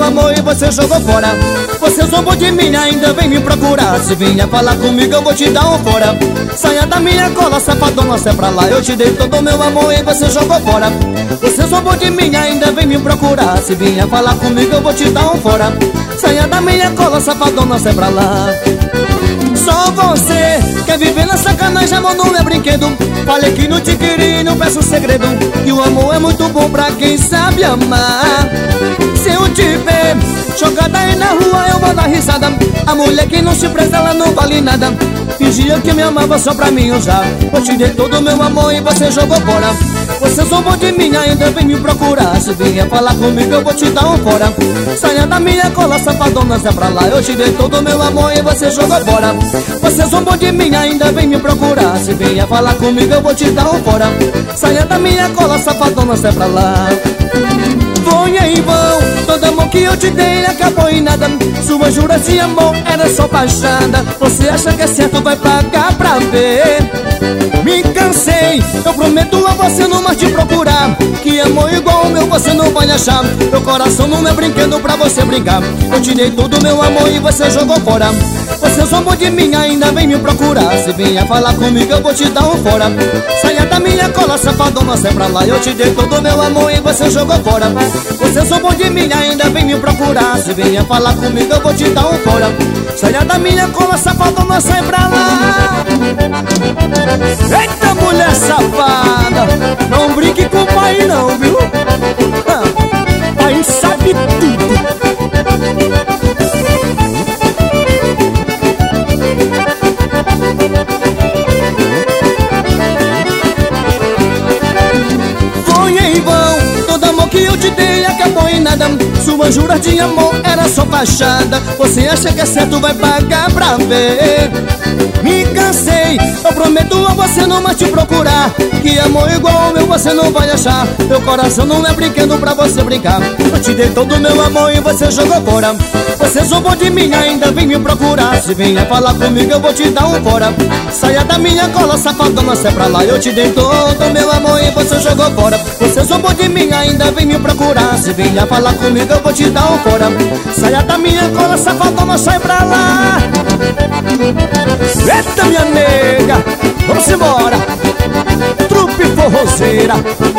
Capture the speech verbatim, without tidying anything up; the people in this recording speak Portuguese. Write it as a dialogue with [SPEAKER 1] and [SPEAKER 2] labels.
[SPEAKER 1] amor e você jogou fora. Você zombou de mim, ainda vem me procurar. Se vinha falar comigo eu vou te dar um fora. Saia da minha cola, safadona, sai pra lá. Eu te dei todo o meu amor e você jogou fora. Você zombou de mim, ainda vem me procurar. Se vinha falar comigo eu vou te dar um fora. Saia da minha cola, safadona, sai pra lá. Só você quer viver na sacanagem, amor não é brinquedo. Falei que não te queria e não peço segredo. E o amor é muito bom pra quem sabe amar. Se eu te ver jogada aí na rua eu vou dar risada. A mulher que não se presta ela não vale nada. Fingia que me amava só pra mim usar. Eu te dei todo o meu amor e você jogou fora. Você zombou de mim, ainda vem me procurar. Se vier falar comigo eu vou te dar um fora. Saia da minha cola, safadona, sai pra lá. Eu te dei todo o meu amor e você jogou fora. Você zombou de mim, ainda vem me procurar. Se vier falar comigo eu vou te dar um fora. Saia da minha cola, safadona, sai pra lá. Foi em vão, todo amor que eu te dei acabou em nada. Sua jura de amor era só fachada. Você acha que é certo, vai pagar pra ver. Me cansei, eu prometo a você não mais te procurar. Que amor igual o meu você não vai achar. Meu coração não é brinquedo pra você brincar. Eu te dei todo o meu amor e você jogou fora. Você zombou de mim, ainda vem me procurar. Se vier falar comigo eu vou te dar um fora. Saia da minha cola, safadona, sai pra lá. Eu te dei todo o meu amor e você jogou fora. Você zombou de mim, ainda vem me procurar. Se vier falar comigo eu vou te dar um fora. Saia da minha cola, safadona, sai pra lá. Eita mulher safada, não brinque com o pai não, viu? Ah, pai sabe tudo. Foi em vão, todo amor que eu te dei acabou em nada. Sua jura de amor era só fachada. Você acha que é certo, vai pagar pra ver. Me cansei, eu prometo a você não mais te procurar. Que amor igual ao meu você não vai achar. Meu coração não é brinquedo pra você brincar. Eu te dei todo o meu amor e você jogou fora. Você zombou de mim, ainda vem me procurar. Se vier falar comigo eu vou te dar um fora. Saia da minha cola, safadona, sai pra lá. Eu te dei todo o meu amor e você jogou fora. Você zombou de mim, ainda vem me procurar. Se vier falar comigo eu vou te dar um fora. Saia da minha cola, safadona, sai pra lá. Eita minha nega, vamos embora. Trupe forrozeira.